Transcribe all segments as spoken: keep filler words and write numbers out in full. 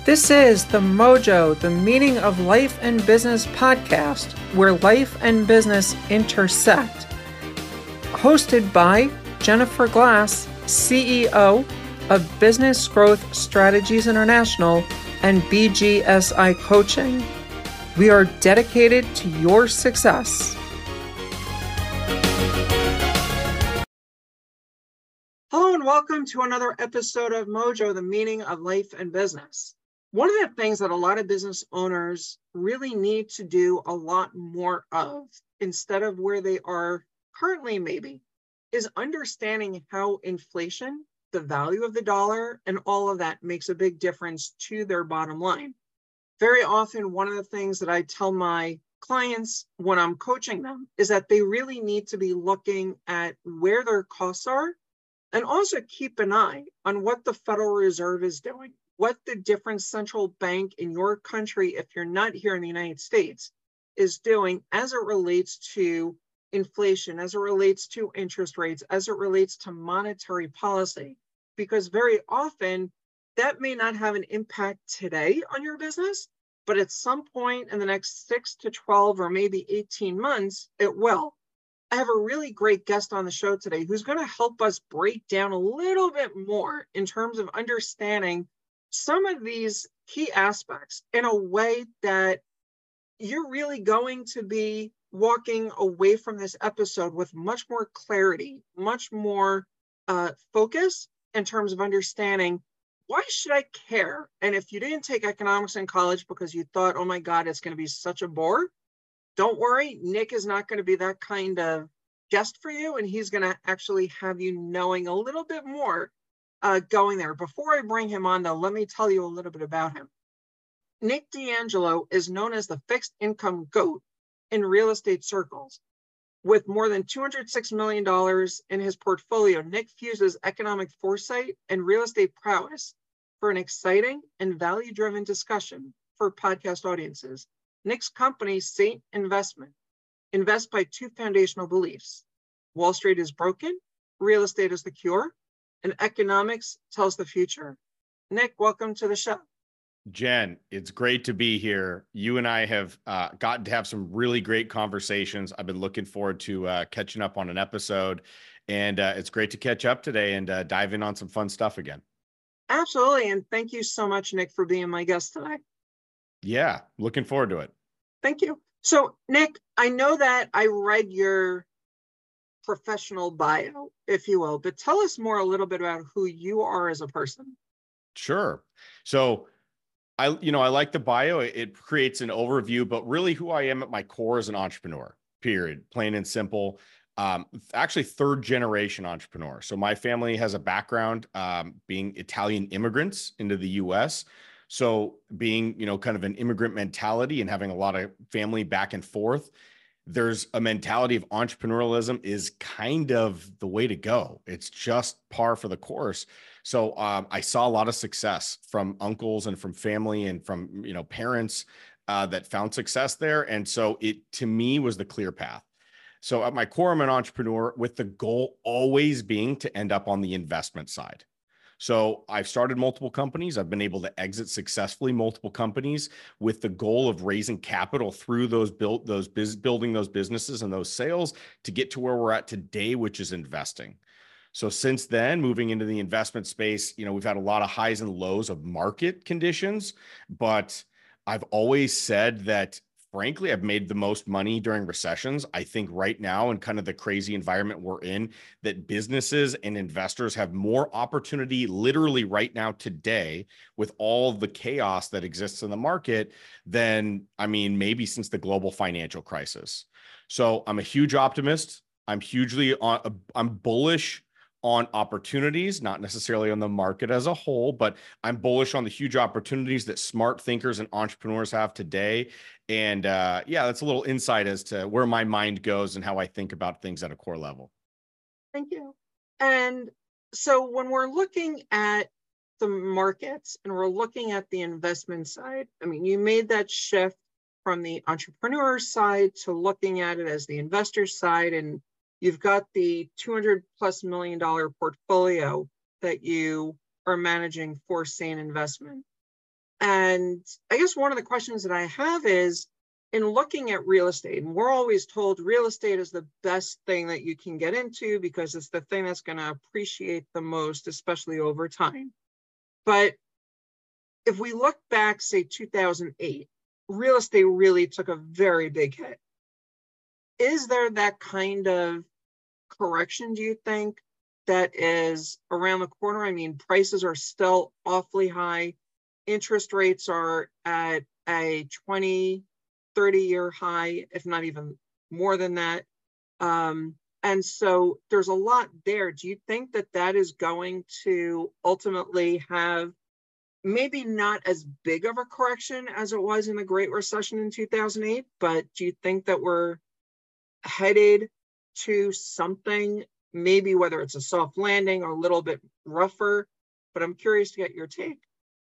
This is the Mojo, the Meaning of Life and Business podcast, where life and business intersect. Hosted by Jennifer Glass, C E O of Business Growth Strategies International and B G S I Coaching. We are dedicated to your success. Hello and welcome to another episode of Mojo, the Meaning of Life and Business. One of the things that a lot of business owners really need to do a lot more of, instead of where they are currently maybe, is understanding how inflation, the value of the dollar, and all of that makes a big difference to their bottom line. Very often, one of the things that I tell my clients when I'm coaching them is that they really need to be looking at where their costs are and also keep an eye on what the Federal Reserve is doing, what the different central bank in your country, if you're not here in the United States, is doing as it relates to inflation, as it relates to interest rates, as it relates to monetary policy. Because very often that may not have an impact today on your business, but at some point in the next six to twelve or maybe eighteen months, it will. I have a really great guest on the show today who's going to help us break down a little bit more in terms of understanding some of these key aspects in a way that you're really going to be walking away from this episode with much more clarity, much more uh, focus in terms of understanding, why should I care? And if you didn't take economics in college because you thought, oh my God, it's going to be such a bore, don't worry. Nick is not going to be that kind of guest for you, and he's going to actually have you knowing a little bit more uh, going there. Before I bring him on, though, let me tell you a little bit about him. Nick D'Angelo is known as the fixed income GOAT in real estate circles. With more than two hundred six million dollars in his portfolio, Nick fuses economic foresight and real estate prowess for an exciting and value-driven discussion for podcast audiences. Nick's company, Saint Investment, invests by two foundational beliefs. Wall Street is broken, real estate is the cure, and economics tells the future. Nick, welcome to the show. Jen, it's great to be here. You and I have uh, gotten to have some really great conversations. I've been looking forward to uh, catching up on an episode, and uh, it's great to catch up today and uh, dive in on some fun stuff again. Absolutely, and thank you so much, Nick, for being my guest today. Yeah, looking forward to it. Thank you. So, Nick, I know that I read your professional bio, if you will, but tell us more a little bit about who you are as a person. Sure. So, I, you know, I like the bio. It creates an overview, but really who I am at my core is an entrepreneur, period, plain and simple. Um, actually third generation entrepreneur. So my family has a background um, being Italian immigrants into the U S. So being, you know, kind of an immigrant mentality and having a lot of family back and forth, there's a mentality of entrepreneurialism is kind of the way to go. It's just par for the course. So um, I saw a lot of success from uncles and from family and from, you know, parents uh, that found success there. And so it, to me, was the clear path. So at my core, I'm an entrepreneur with the goal always being to end up on the investment side. So I've started multiple companies. I've been able to exit successfully multiple companies with the goal of raising capital through those built those biz, building those businesses and those sales to get to where we're at today, which is investing. So since then, moving into the investment space, you know, we've had a lot of highs and lows of market conditions, but I've always said that frankly, I've made the most money during recessions. I think right now, in kind of the crazy environment we're in, that businesses and investors have more opportunity literally right now today with all the chaos that exists in the market than, I mean, maybe since the global financial crisis. So I'm a huge optimist. I'm hugely on, I'm bullish on opportunities, not necessarily on the market as a whole, but I'm bullish on the huge opportunities that smart thinkers and entrepreneurs have today. And uh, yeah, that's a little insight as to where my mind goes and how I think about things at a core level. Thank you. And so when we're looking at the markets and we're looking at the investment side, I mean, you made that shift from the entrepreneur side to looking at it as the investor side, and you've got the two hundred plus million dollar portfolio that you are managing for Saint Investment. And I guess one of the questions that I have is, in looking at real estate, and we're always told real estate is the best thing that you can get into because it's the thing that's going to appreciate the most, especially over time. But if we look back, say two thousand eight, real estate really took a very big hit. Is there that kind of correction, do you think, that is around the corner? I mean, prices are still awfully high. Interest rates are at a twenty, thirty year high, if not even more than that. Um, and so there's a lot there. Do you think that that is going to ultimately have maybe not as big of a correction as it was in the Great Recession in two thousand eight, but do you think that we're headed to something, maybe whether it's a soft landing or a little bit rougher? But I'm curious to get your take.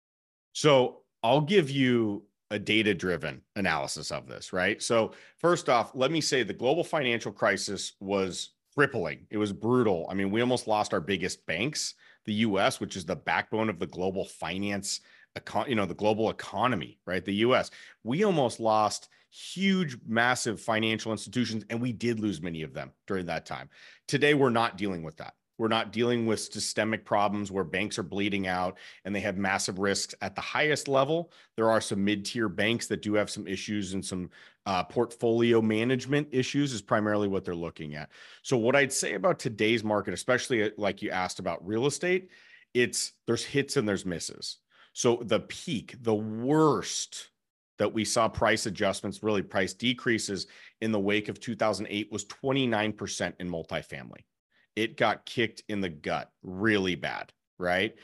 So I'll give you a data-driven analysis of this, right? So first off, let me say the global financial crisis was crippling. It was brutal. I mean, we almost lost our biggest banks, the U S, which is the backbone of the global finance, econ- you know, the global economy, right? The U S. We almost lost huge, massive financial institutions, and we did lose many of them during that time. Today, we're not dealing with that. We're not dealing with systemic problems where banks are bleeding out and they have massive risks at the highest level. There are some mid-tier banks that do have some issues and some uh, portfolio management issues is primarily what they're looking at. So what I'd say about today's market, especially like you asked about real estate, it's there's hits and there's misses. So the peak, the worst that we saw price adjustments, really price decreases in the wake of two thousand eight was twenty-nine percent in multifamily. It got kicked in the gut really bad, right?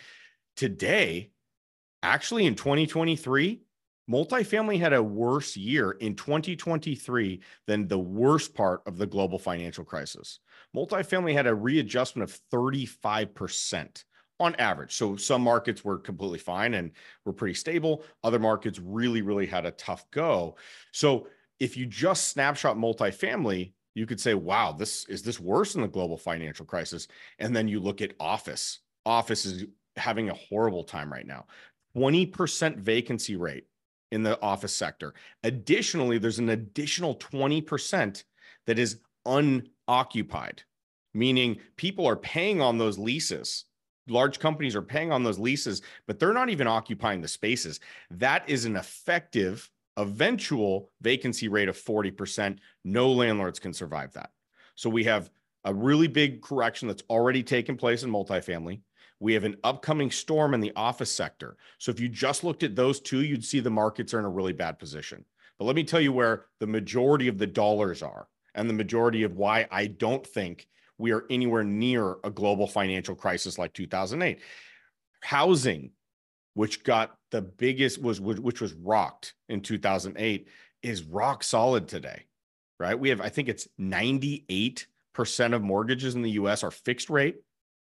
Today, actually in twenty twenty-three, multifamily had a worse year in twenty twenty-three than the worst part of the global financial crisis. Multifamily had a readjustment of thirty-five percent on average. So some markets were completely fine and were pretty stable. Other markets really, really had a tough go. So if you just snapshot multifamily, you could say, wow, this is this worse than the global financial crisis? And then you look at office. Office is having a horrible time right now. twenty percent vacancy rate in the office sector. Additionally, there's an additional twenty percent that is unoccupied, meaning people are paying on those leases. Large companies are paying on those leases, but they're not even occupying the spaces. That is an effective eventual vacancy rate of forty percent. No landlords can survive that. So we have a really big correction that's already taken place in multifamily. We have an upcoming storm in the office sector. So if you just looked at those two, you'd see the markets are in a really bad position. But let me tell you where the majority of the dollars are and the majority of why I don't think we are anywhere near a global financial crisis like two thousand eight. Housing, which got the biggest, was which was rocked in two thousand eight, is rock solid today, right? We have, I think it's ninety-eight percent of mortgages in the U S are fixed rate,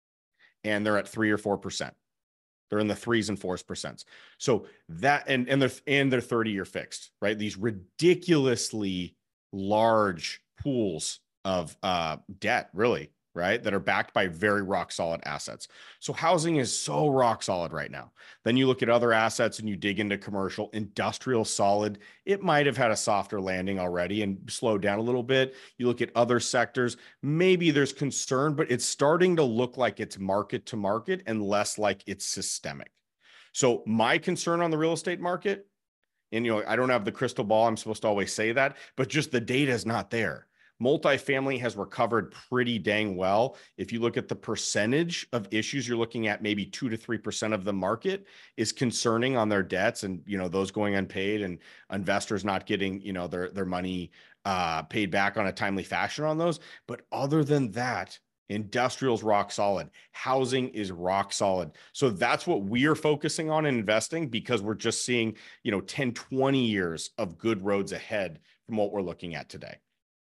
and they're at three or four percent. They're in the threes and fours percents. So that, and, and they're, and they're thirty year fixed, right? These ridiculously large pools of uh, debt, really, right, that are backed by very rock solid assets. So housing is so rock solid right now. Then you look at other assets and you dig into commercial, industrial solid. It might have had a softer landing already and slowed down a little bit. You look at other sectors, maybe there's concern, but it's starting to look like it's market to market and less like it's systemic. So my concern on the real estate market, and you know, I don't have the crystal ball, I'm supposed to always say that, but just the data is not there. Multifamily has recovered pretty dang well. If you look at the percentage of issues, you're looking at maybe two to three percent of the market is concerning on their debts, and you know, those going unpaid and investors not getting, you know, their their money uh, paid back on a timely fashion on those. But other than that, industrial's rock solid. Housing is rock solid. So that's what we are focusing on in investing, because we're just seeing, you know, ten, twenty years of good roads ahead from what we're looking at today.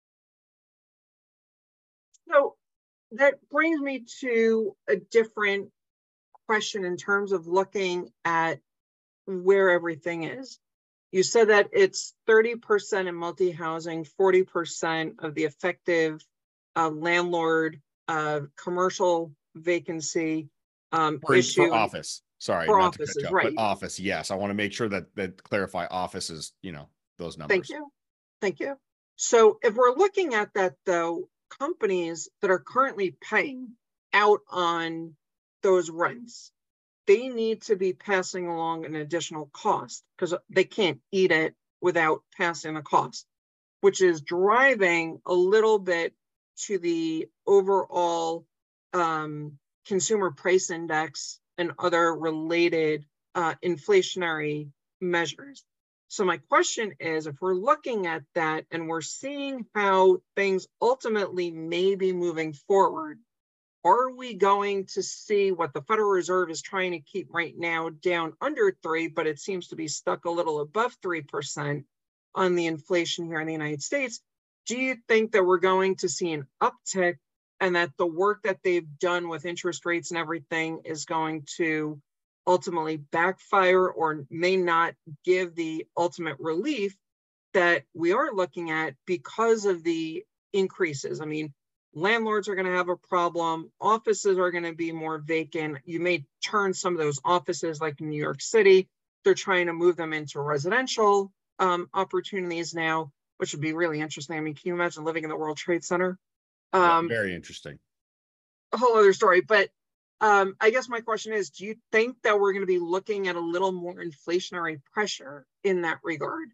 So that brings me to a different question in terms of looking at where everything is. You said that it's thirty percent in multi-housing, forty percent of the effective uh, landlord uh, commercial vacancy um, for, issue. for office. Sorry, For not to cut offices, you off, but right. office. Yes. I want to make sure that that clarify office is, you know, those numbers. Thank you. Thank you. So if we're looking at that though, companies that are currently paying out on those rents, they need to be passing along an additional cost because they can't eat it without passing a cost, which is driving a little bit to the overall um, consumer price index and other related uh, inflationary measures. So my question is, if we're looking at that and we're seeing how things ultimately may be moving forward, are we going to see what the Federal Reserve is trying to keep right now down under three, but it seems to be stuck a little above three percent on the inflation here in the United States? Do you think that we're going to see an uptick and that the work that they've done with interest rates and everything is going to ultimately backfire or may not give the ultimate relief that we are looking at because of the increases? I mean, landlords are going to have a problem. Offices are going to be more vacant. You may turn some of those offices, like in New York City, they're trying to move them into residential um, opportunities now, which would be really interesting. I mean, can you imagine living in the World Trade Center? Um, Very interesting. A whole other story. But um, I guess my question is, do you think that we're going to be looking at a little more inflationary pressure in that regard?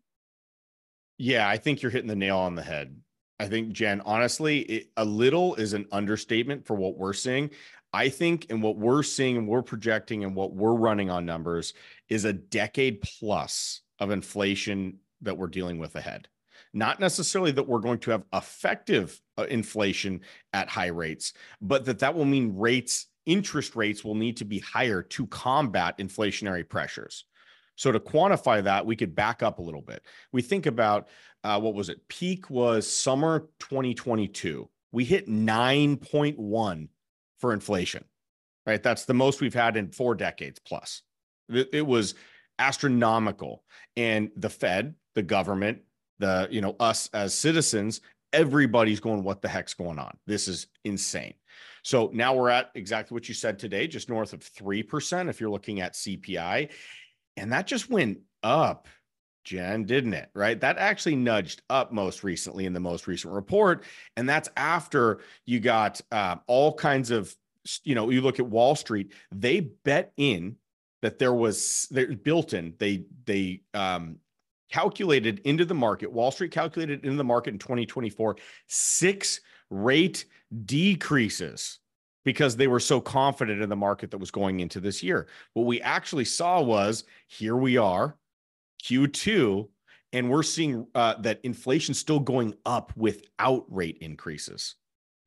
Yeah, I think you're hitting the nail on the head. I think, Jen, honestly, it, a little is an understatement for what we're seeing. I think, and what we're seeing and we're projecting and what we're running on numbers is a decade plus of inflation that we're dealing with ahead. Not necessarily that we're going to have effective uh, inflation at high rates, but that that will mean rates, interest rates will need to be higher to combat inflationary pressures. So to quantify that, we could back up a little bit. We think about uh, what was it? Peak was summer twenty twenty-two. We hit nine point one for inflation, right? That's the most we've had in four decades plus. It, it was astronomical. And the Fed, the government, the, you know, us as citizens, everybody's going, what the heck's going on? This is insane. So now we're at exactly what you said today, just north of three percent if you're looking at C P I. And that just went up, Jen, didn't it? Right? That actually nudged up most recently in the most recent report. And that's after you got uh, all kinds of, you know, you look at Wall Street, they bet in that there was, they're built in, they, they um, calculated into the market, Wall Street calculated into the market in twenty twenty-four, six rate decreases, because they were so confident in the market that was going into this year. What we actually saw was, here we are, Q two, and we're seeing uh, that inflation still going up without rate increases.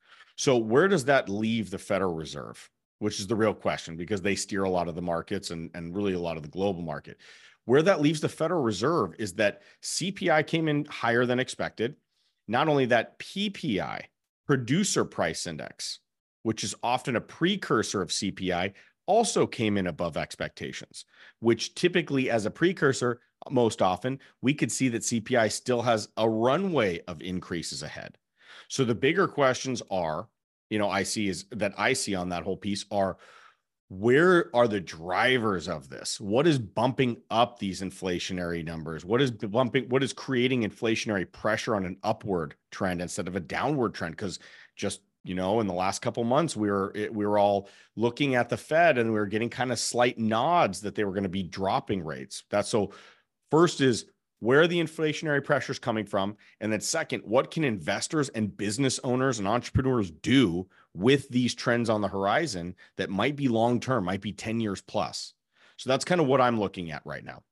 So where does that leave the Federal Reserve, which is the real question, because they steer a lot of the markets and, and really a lot of the global market. Where that leaves the Federal Reserve is that C P I came in higher than expected. Not only that, P P I, Producer Price Index, which is often a precursor of C P I, also came in above expectations, which typically as a precursor, most often, we could see that C P I still has a runway of increases ahead. So the bigger questions are, you know, I see is that I see on that whole piece are, where are the drivers of this? What is bumping up these inflationary numbers? What is bumping, what is creating inflationary pressure on an upward trend instead of a downward trend? Because just, you know, in the last couple of months, we were we were all looking at the Fed and we were getting kind of slight nods that they were going to be dropping rates. That's so first is, where are the inflationary pressures coming from? And then second, what can investors and business owners and entrepreneurs do with these trends on the horizon that might be long-term, might be ten years plus? So that's kind of what I'm looking at right now.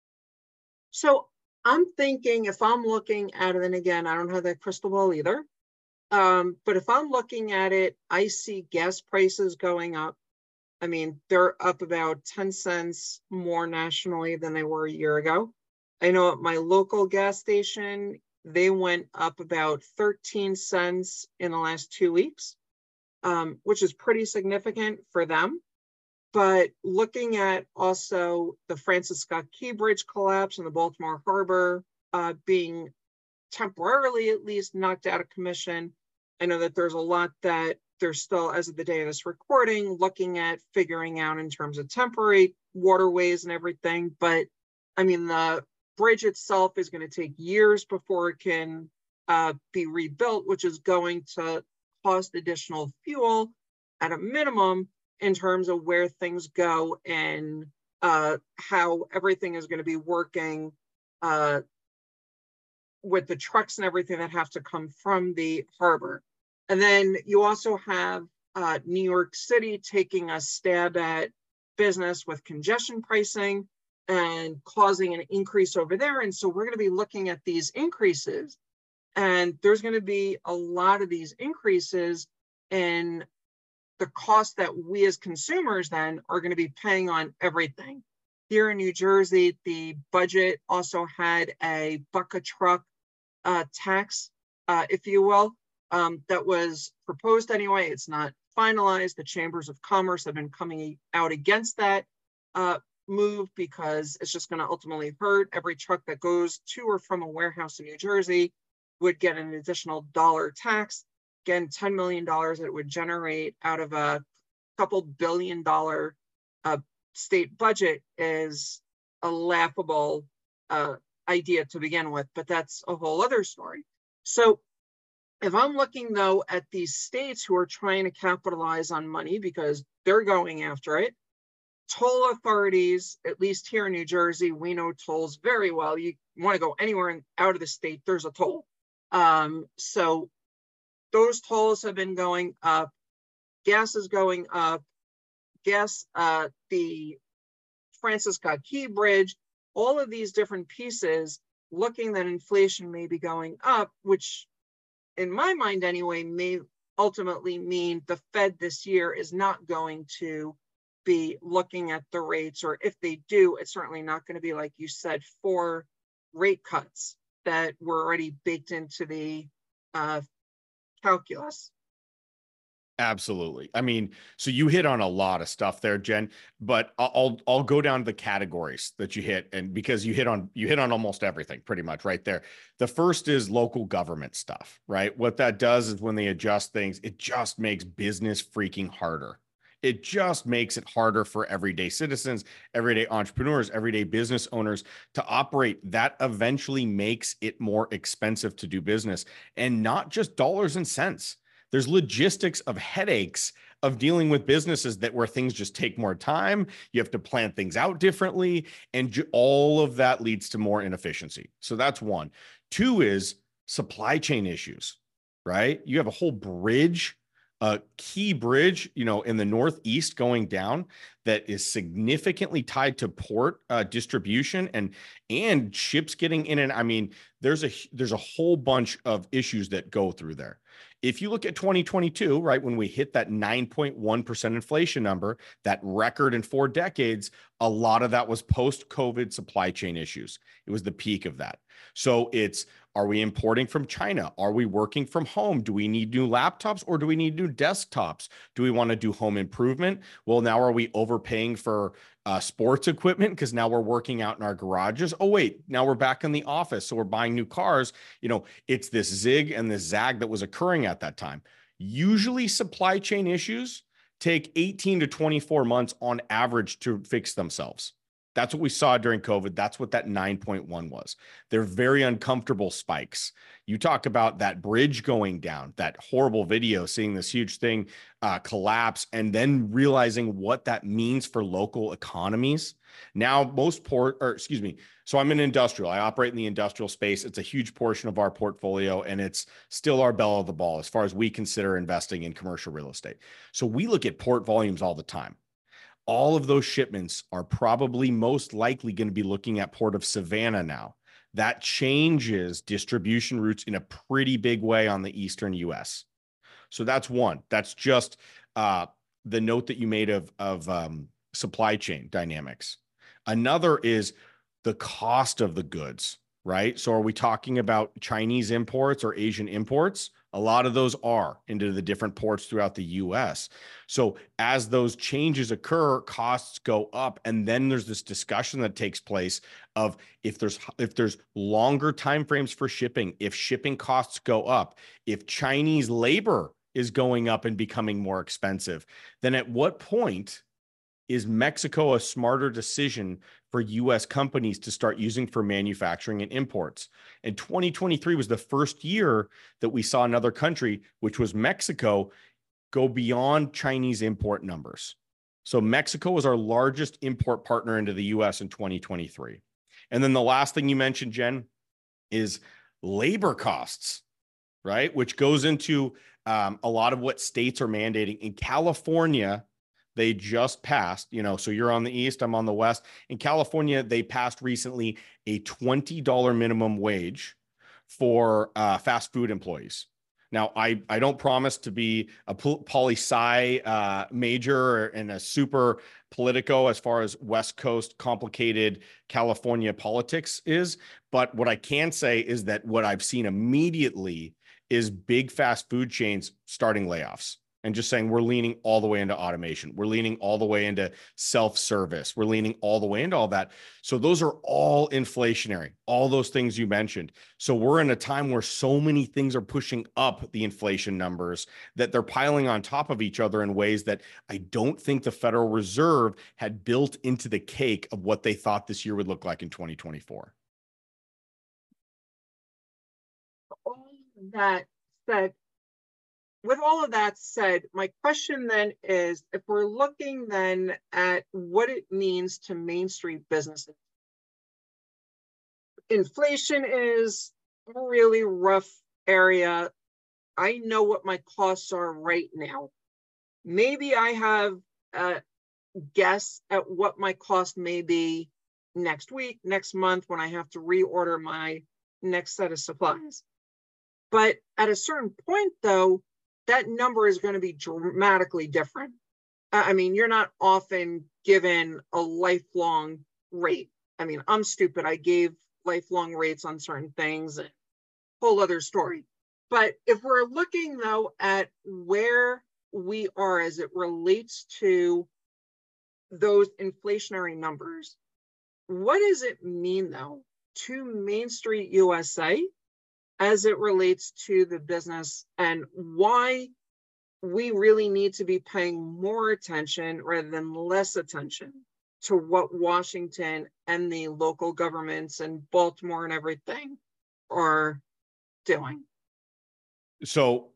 So I'm thinking, if I'm looking at it, and again, I don't have that crystal ball either, um, but if I'm looking at it, I see gas prices going up. I mean, they're up about ten cents more nationally than they were a year ago. I know at my local gas station, they went up about thirteen cents in the last two weeks, um, which is pretty significant for them. But looking at also the Francis Scott Key Bridge collapse and the Baltimore Harbor uh, being temporarily at least knocked out of commission, I know that there's a lot that they're still, as of the day of this recording, looking at figuring out in terms of temporary waterways and everything. But I mean, the bridge itself is going to take years before it can uh, be rebuilt, which is going to cost additional fuel at a minimum in terms of where things go and uh, how everything is going to be working uh, with the trucks and everything that have to come from the harbor. And then you also have uh, New York City taking a stab at business with congestion pricing and causing an increase over there. And so we're going to be looking at these increases, and there's going to be a lot of these increases in the cost that we as consumers then are going to be paying on everything. Here in New Jersey, the budget also had a buck a truck uh, tax, uh, if you will, um, that was proposed anyway. It's not finalized. The chambers of commerce have been coming out against that uh, move because it's just going to ultimately hurt. Every truck that goes to or from a warehouse in New Jersey would get an additional dollar tax. Again, ten million dollars it would generate out of a couple billion dollar uh, state budget is a laughable uh, idea to begin with, but that's a whole other story. So if I'm looking though at these states who are trying to capitalize on money because they're going after it, toll authorities, at least here in New Jersey, we know tolls very well. You want to go anywhere in, out of the state, there's a toll. Um, so those tolls have been going up. Gas is going up. Gas, uh, the Francis Scott Key Bridge, all of these different pieces, looking that inflation may be going up, which in my mind anyway, may ultimately mean the Fed this year is not going to be looking at the rates, or if they do, it's certainly not going to be, like you said, four rate cuts that were already baked into the uh, calculus. Absolutely. I mean, so you hit on a lot of stuff there, Jen, but I'll I'll go down to the categories that you hit, and because you hit on you hit on almost everything pretty much right there. The first is local government stuff, right? What that does is when they adjust things, it just makes business freaking harder. It just makes it harder for everyday citizens, everyday entrepreneurs, everyday business owners to operate. That eventually makes it more expensive to do business, and not just dollars and cents. There's logistics of headaches of dealing with businesses that where things just take more time. You have to plan things out differently, and all of that leads to more inefficiency. So that's one. Two is supply chain issues, right? You have a whole bridge, a key bridge, you know, in the Northeast going down that is significantly tied to port uh, distribution and and ships getting in. And I mean, there's a there's a whole bunch of issues that go through there. If you look at twenty twenty-two, right, when we hit that nine point one percent inflation number, that record in four decades, a lot of that was post-COVID supply chain issues. It was the peak of that. So it's, are we importing from China? Are we working from home? Do we need new laptops or do we need new desktops? Do we want to do home improvement? Well, now are we overpaying for uh, sports equipment because now we're working out in our garages? Oh, wait, now we're back in the office. So we're buying new cars. You know, it's this zig and this zag that was occurring at that time. Usually supply chain issues take eighteen to twenty-four months on average to fix themselves. That's what we saw during COVID. That's what that nine point one was. They're very uncomfortable spikes. You talk about that bridge going down, that horrible video, seeing this huge thing uh, collapse, and then realizing what that means for local economies. Now, most port, or excuse me, so I'm in industrial. I operate in the industrial space. It's a huge portion of our portfolio, and it's still our belle of the ball as far as we consider investing in commercial real estate. So we look at port volumes all the time. All of those shipments are probably most likely going to be looking at Port of Savannah now. That changes distribution routes in a pretty big way on the eastern U S. So that's one. That's just uh, the note that you made of, of um, supply chain dynamics. Another is the cost of the goods, right? So are we talking about Chinese imports or Asian imports? A lot of those are into the different ports throughout the U S. So as those changes occur, costs go up. And then there's this discussion that takes place of if there's if there's longer timeframes for shipping, if shipping costs go up, if Chinese labor is going up and becoming more expensive, then at what point is Mexico a smarter decision for U S companies to start using for manufacturing and imports? And twenty twenty-three was the first year that we saw another country, which was Mexico, go beyond Chinese import numbers. So Mexico was our largest import partner into the U S in twenty twenty-three. And then the last thing you mentioned, Jen, is labor costs, right? Which goes into um, a lot of what states are mandating. In California, they just passed, you know, so you're on the East, I'm on the West. In California, they passed recently a twenty dollars minimum wage for uh, fast food employees. Now, I, I don't promise to be a poli-sci uh, major and a super politico as far as West Coast complicated California politics is. But what I can say is that what I've seen immediately is big fast food chains starting layoffs and just saying, we're leaning all the way into automation. We're leaning all the way into self-service. We're leaning all the way into all that. So those are all inflationary, all those things you mentioned. So we're in a time where so many things are pushing up the inflation numbers that they're piling on top of each other in ways that I don't think the Federal Reserve had built into the cake of what they thought this year would look like in twenty twenty-four. All that said, with all of that said, my question then is, if we're looking then at what it means to Main Street businesses, inflation is a really rough area. I know what my costs are right now. Maybe I have a guess at what my cost may be next week, next month, when I have to reorder my next set of supplies. But at a certain point, though, that number is going to be dramatically different. I mean, you're not often given a lifelong rate. I mean, I'm stupid. I gave lifelong rates on certain things, a whole other story. But if we're looking, though, at where we are as it relates to those inflationary numbers, what does it mean, though, to Main Street U S A as it relates to the business, and why we really need to be paying more attention rather than less attention to what Washington and the local governments and Baltimore and everything are doing? So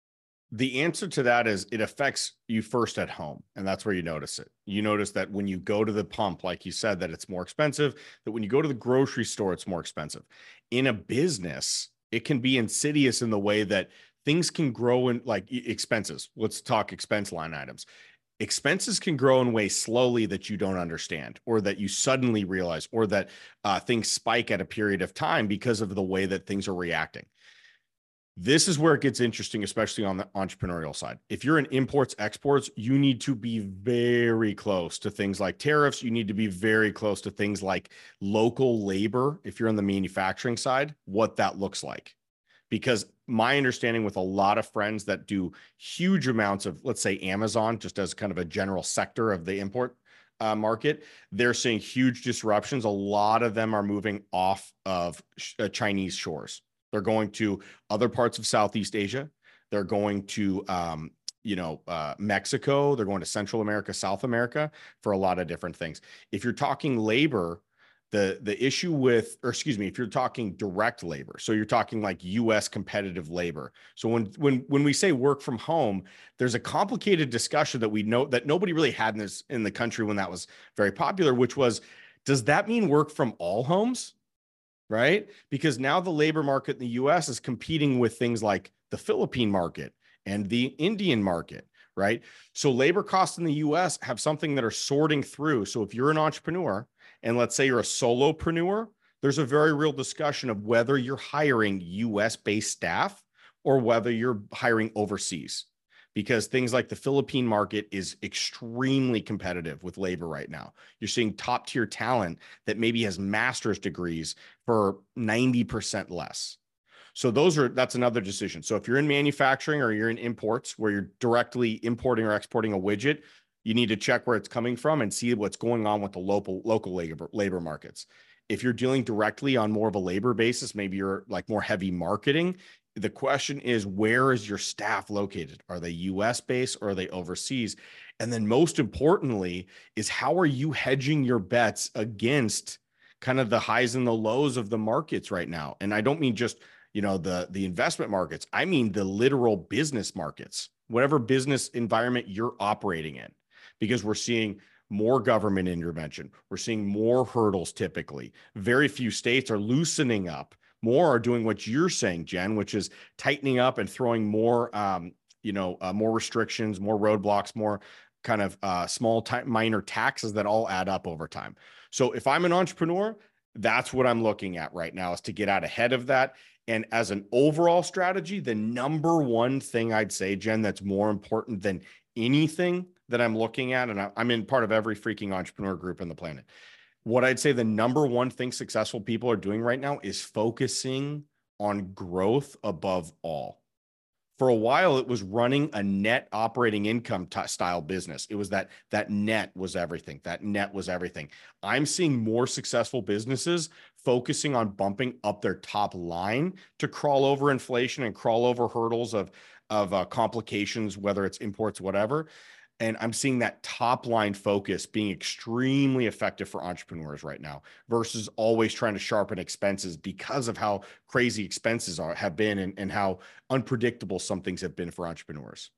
the answer to that is it affects you first at home, and that's where you notice it. You notice that when you go to the pump, like you said, that it's more expensive, that when you go to the grocery store, it's more expensive. In a business, it can be insidious in the way that things can grow in, like expenses. Let's talk expense line items. Expenses can grow in ways slowly that you don't understand, or that you suddenly realize, or that uh, things spike at a period of time because of the way that things are reacting. This is where it gets interesting, especially on the entrepreneurial side. If you're in imports, exports, you need to be very close to things like tariffs. You need to be very close to things like local labor. If you're on the manufacturing side, what that looks like. Because my understanding with a lot of friends that do huge amounts of, let's say, Amazon, just as kind of a general sector of the import uh, market, they're seeing huge disruptions. A lot of them are moving off of uh, Chinese shores. They're going to other parts of Southeast Asia. They're going to, um, you know, uh, Mexico. They're going to Central America, South America for a lot of different things. If you're talking labor, the the issue with, or excuse me, if you're talking direct labor, so you're talking like U S competitive labor. So when when when we say work from home, there's a complicated discussion that we know that nobody really had in this in the country when that was very popular, which was, does that mean work from all homes? Right? Because now the labor market in the U S is competing with things like the Philippine market and the Indian market, right? So labor costs in the U S have something that are sorting through. So if you're an entrepreneur, and let's say you're a solopreneur, there's a very real discussion of whether you're hiring U S-based staff or whether you're hiring overseas. Because things like the Philippine market is extremely competitive with labor right now. You're seeing top tier talent that maybe has master's degrees for ninety percent less. So those are, that's another decision. So if you're in manufacturing or you're in imports where you're directly importing or exporting a widget, you need to check where it's coming from and see what's going on with the local, local labor, labor markets. If you're dealing directly on more of a labor basis, maybe you're like more heavy marketing, The question is, where is your staff located? Are they U S based or are they overseas? And then most importantly is, how are you hedging your bets against kind of the highs and the lows of the markets right now? And I don't mean just, you know, the, the investment markets. I mean the literal business markets, whatever business environment you're operating in, because we're seeing more government intervention. We're seeing more hurdles typically. Very few states are loosening up. More are doing what you're saying, Jen, which is tightening up and throwing more, um, you know, uh, more restrictions, more roadblocks, more kind of uh, small, t- minor taxes that all add up over time. So if I'm an entrepreneur, that's what I'm looking at right now, is to get out ahead of that. And as an overall strategy, the number one thing I'd say, Jen, that's more important than anything that I'm looking at, and I'm in part of every freaking entrepreneur group on the planet. What I'd say the number one thing successful people are doing right now is focusing on growth above all. For a while, it was running a net operating income t- style business. It was that that net was everything. That net was everything. I'm seeing more successful businesses focusing on bumping up their top line to crawl over inflation and crawl over hurdles of, of uh, complications, whether it's imports, whatever. And I'm seeing that top line focus being extremely effective for entrepreneurs right now, versus always trying to sharpen expenses because of how crazy expenses are have been and, and how unpredictable some things have been for entrepreneurs.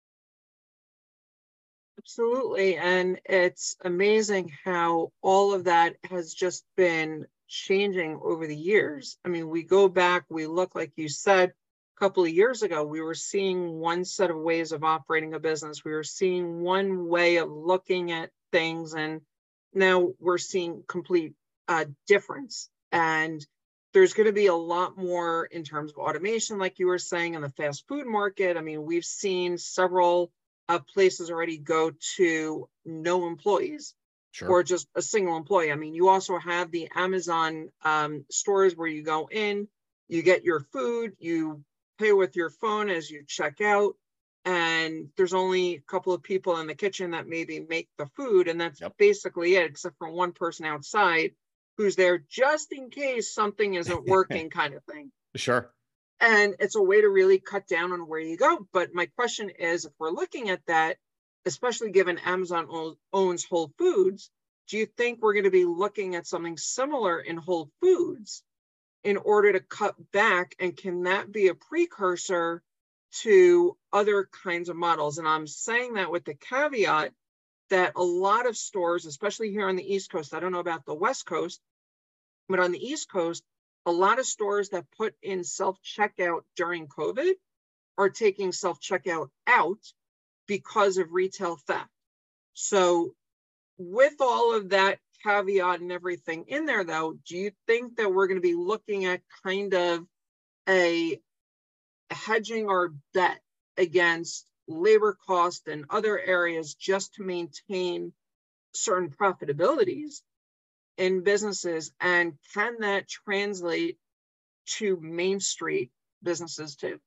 Absolutely. And it's amazing how all of that has just been changing over the years. I mean, we go back, we look, like you said, a couple of years ago, we were seeing one set of ways of operating a business. We were seeing one way of looking at things. And now we're seeing complete uh, difference. And there's going to be a lot more in terms of automation, like you were saying, in the fast food market. I mean, we've seen several uh, places already go to no employees. Sure. Or just a single employee. I mean, you also have the Amazon um, stores where you go in, you get your food, you pay with your phone as you check out, and there's only a couple of people in the kitchen that maybe make the food, and that's yep. basically it, except for one person outside who's there just in case something isn't working, kind of thing. Sure. And it's a way to really cut down on where you go. But my question is, if we're looking at that, especially given Amazon owns Whole Foods, do you think we're going to be looking at something similar in Whole Foods in order to cut back? And can that be a precursor to other kinds of models? And I'm saying that with the caveat that a lot of stores, especially here on the East Coast, I don't know about the West Coast, but on the East Coast, a lot of stores that put in self-checkout during COVID are taking self-checkout out because of retail theft. So with all of that caveat and everything in there, though, do you think that we're going to be looking at kind of a hedging our bet against labor cost and other areas just to maintain certain profitabilities in businesses? And can that translate to Main Street businesses too?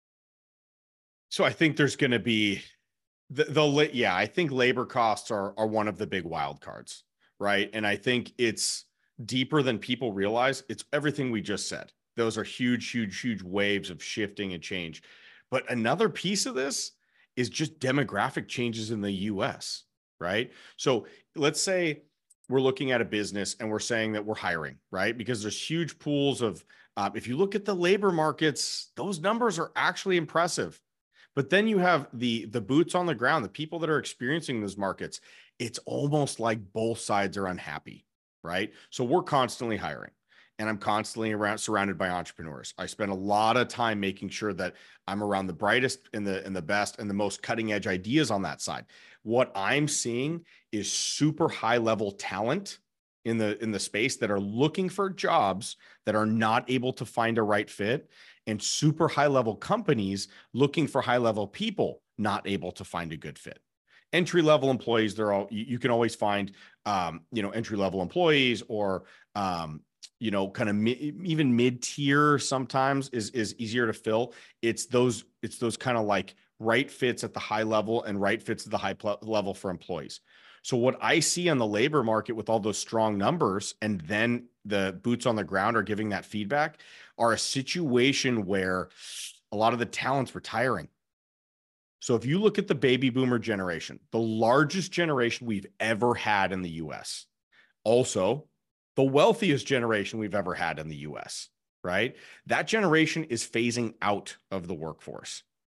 So I think there's going to be the, the, yeah, I think labor costs are, are one of the big wild cards, right? And I think it's deeper than people realize. It's everything we just said. Those are huge, huge, huge waves of shifting and change. But another piece of this is just demographic changes in the U S, right? So let's say we're looking at a business and we're saying that we're hiring, right? Because there's huge pools of, uh, if you look at the labor markets, those numbers are actually impressive. But then you have the, the boots on the ground, the people that are experiencing those markets. It's almost like both sides are unhappy, right? So we're constantly hiring, and I'm constantly around surrounded by entrepreneurs. I spend a lot of time making sure that I'm around the brightest and the, and the best and the most cutting edge ideas on that side. What I'm seeing is super high level talent in the, in the space that are looking for jobs that are not able to find a right fit, and super high level companies looking for high level people not able to find a good fit. Entry level employees, they're all, you, you can always find, um, you know, entry level employees, or, um, you know, kind of mi- even mid tier sometimes is, is easier to fill. It's those, it's those kind of like right fits at the high level and right fits at the high pl- level for employees. So what I see on the labor market with all those strong numbers, and then the boots on the ground are giving that feedback, are a situation where a lot of the talent's retiring. So if you look at the baby boomer generation, the largest generation we've ever had in the U S, also the wealthiest generation we've ever had in the U S, right? That generation is phasing out of the workforce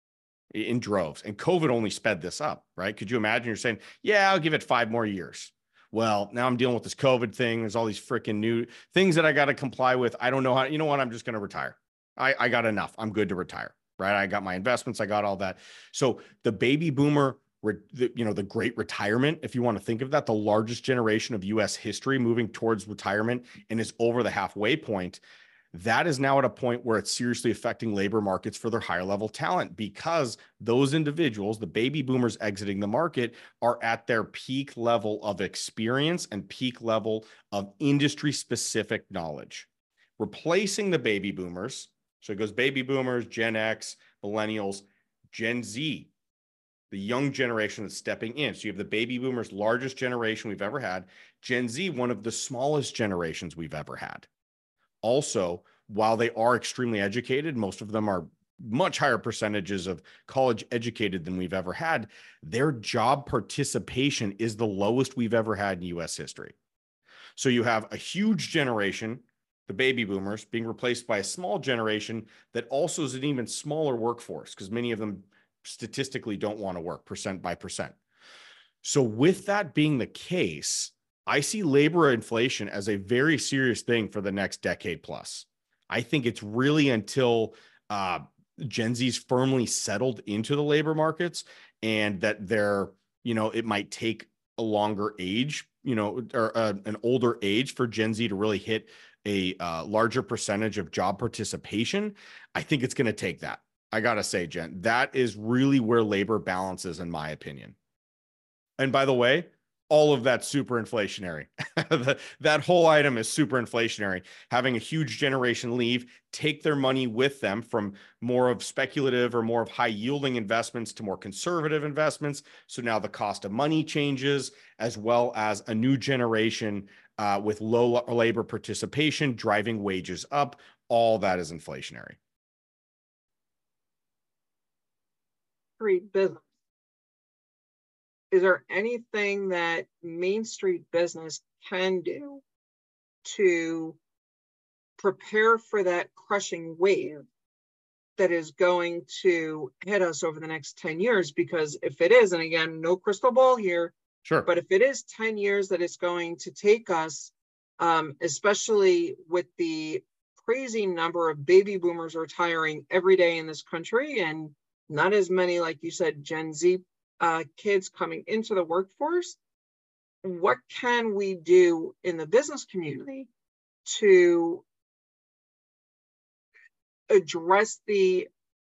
in droves, and COVID only sped this up, right? Could you imagine you're saying, yeah, I'll give it five more years. Well, now I'm dealing with this COVID thing. There's all these freaking new things that I got to comply with. I don't know how, you know what? I'm just going to retire. I, I got enough. I'm good to retire, right? I got my investments. I got all that. So the baby boomer, the, you know, the great retirement, if you want to think of that, the largest generation of U S history moving towards retirement and is over the halfway point. That is now at a point where it's seriously affecting labor markets for their higher level talent, because those individuals, the baby boomers exiting the market, are at their peak level of experience and peak level of industry specific knowledge. Replacing the baby boomers, so it goes baby boomers, Gen X, millennials, Gen Z, the young generation that's stepping in. So you have the baby boomers, largest generation we've ever had. Gen Z, one of the smallest generations we've ever had. Also, while they are extremely educated, most of them are much higher percentages of college educated than we've ever had. Their job participation is the lowest we've ever had in U S history. So you have a huge generation, the baby boomers, being replaced by a small generation that also is an even smaller workforce, because many of them statistically don't want to work percent by percent. So with that being the case, I see labor inflation as a very serious thing for the next decade plus. I think it's really until uh, Gen Z's firmly settled into the labor markets, and that they're, you know, it might take a longer age, you know, or uh, an older age for Gen Z to really hit a uh, larger percentage of job participation. I think it's going to take that. I got to say, Jen, that is really where labor balances, in my opinion. And by the way, all of that's super inflationary. the, that whole item is super inflationary. Having a huge generation leave, take their money with them from more of speculative or more of high yielding investments to more conservative investments. So now the cost of money changes, as well as a new generation uh, with low labor participation, driving wages up. All that is inflationary. Street business. Is there anything that Main Street business can do to prepare for that crushing wave that is going to hit us over the next ten years? Because if it is, and again, no crystal ball here, sure, but if it is ten years that it's going to take us, um, especially with the crazy number of baby boomers retiring every day in this country, and not as many, like you said, Gen Z uh, kids coming into the workforce, what can we do in the business community to address the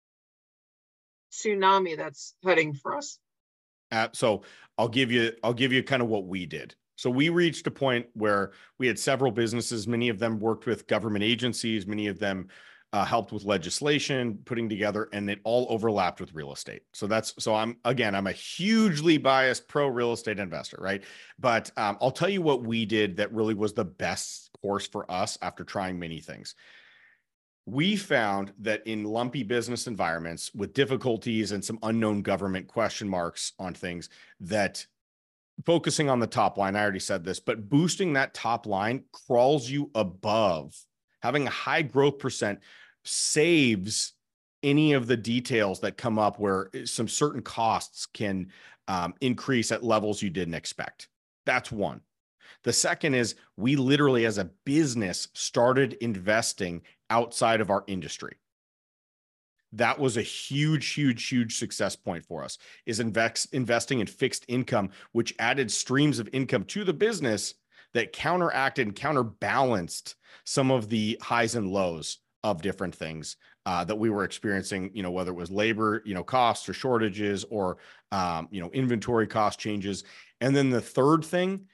tsunami that's heading for us? Uh, so I'll give you, I'll give you kind of what we did. So we reached a point where we had several businesses. Many of them worked with government agencies. Many of them Uh, helped with legislation, putting together, and it all overlapped with real estate. So that's, so I'm, again, I'm a hugely biased pro real estate investor, right? But um, I'll tell you what we did that really was the best course for us after trying many things. We found that in lumpy business environments with difficulties and some unknown government question marks on things, that focusing on the top line, I already said this, but boosting that top line crawls you above. Having a high growth percent saves any of the details that come up where some certain costs can um, increase at levels you didn't expect. That's one. The second is we literally, as a business, started investing outside of our industry. That was a huge, huge, huge success point for us, is invest, investing in fixed income, which added streams of income to the business that counteracted and counterbalanced some of the highs and lows of different things uh, that we were experiencing, you know, whether it was labor, you know, costs or shortages, or, um, you know, inventory cost changes. And then the third thing,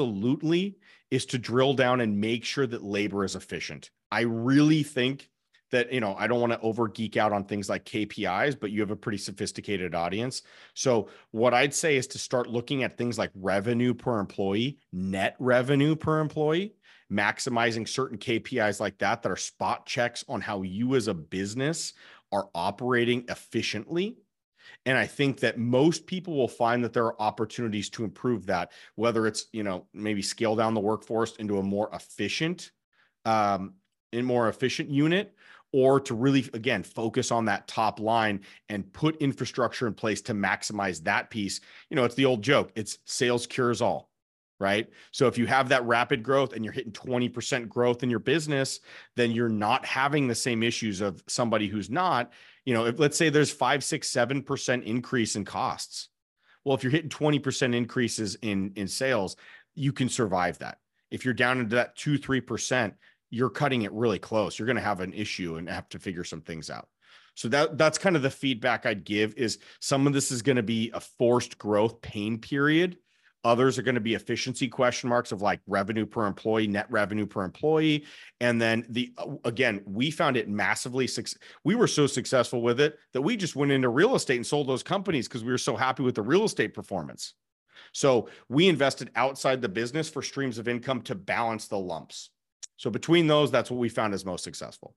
absolutely, is to drill down and make sure that labor is efficient. I really think that, you know, I don't want to over geek out on things like K P Is, but you have a pretty sophisticated audience. So what I'd say is to start looking at things like revenue per employee, net revenue per employee, maximizing certain K P Is like that, that are spot checks on how you as a business are operating efficiently. And I think that most people will find that there are opportunities to improve that, whether it's, you know, maybe scale down the workforce into a more efficient, um, in more efficient unit, or to really, again, focus on that top line and put infrastructure in place to maximize that piece. You know, it's the old joke. It's sales cures all, right? So if you have that rapid growth and you're hitting twenty percent growth in your business, then you're not having the same issues of somebody who's not. You know, if let's say there's five, six, seven percent increase in costs. Well, if you're hitting twenty percent increases in, in sales, you can survive that. If you're down into that two, three percent, you're cutting it really close. You're going to have an issue and have to figure some things out. So that that's kind of the feedback I'd give is some of this is going to be a forced growth pain period. Others are going to be efficiency question marks of like revenue per employee, net revenue per employee. And then the, again, we found it massively, we were so successful with it that we just went into real estate and sold those companies because we were so happy with the real estate performance. So we invested outside the business for streams of income to balance the lumps. So between those, that's what we found is most successful.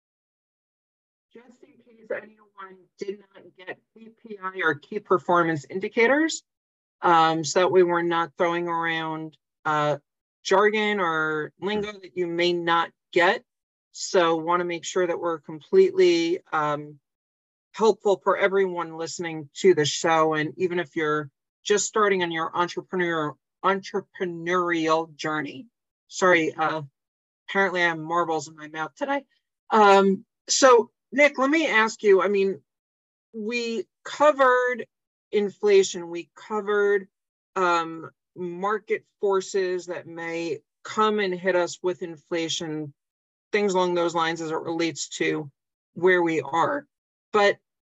Just in case anyone did not get K P I or key performance indicators, um, so that we were not throwing around uh, jargon or lingo that you may not get. So want to make sure that we're completely um, helpful for everyone listening to the show. And even if you're just starting on your entrepreneur entrepreneurial journey. Sorry, uh, apparently I have marbles in my mouth today. Um, so Nick, let me ask you, I mean, we covered inflation, we covered um, market forces that may come and hit us with inflation, things along those lines as it relates to where we are. But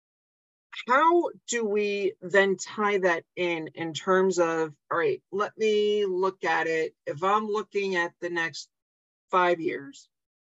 how do we then tie that in, in terms of, all right, let me look at it. If I'm looking at the next five years,